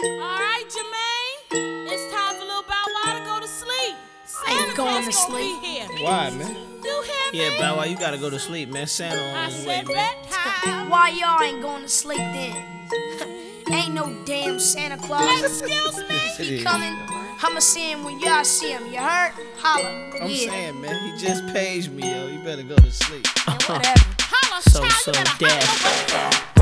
Alright, Jermaine. It's time for Lil Bow Wow to go to sleep. Santa going Claus to gonna sleep. be here. Why, man? You hear me? Yeah, Bow Wow, you gotta go to sleep, man. Santa I on his way, said man. bedtime. Why y'all ain't going to sleep then? Ain't no damn Santa Claus. Excuse me? He coming. I'ma see him when y'all see him. You heard? Holla. I'm Yeah. saying, man, he just paged me, yo. You better go to sleep. Whatever. Holla, So child, you better holla deaf. over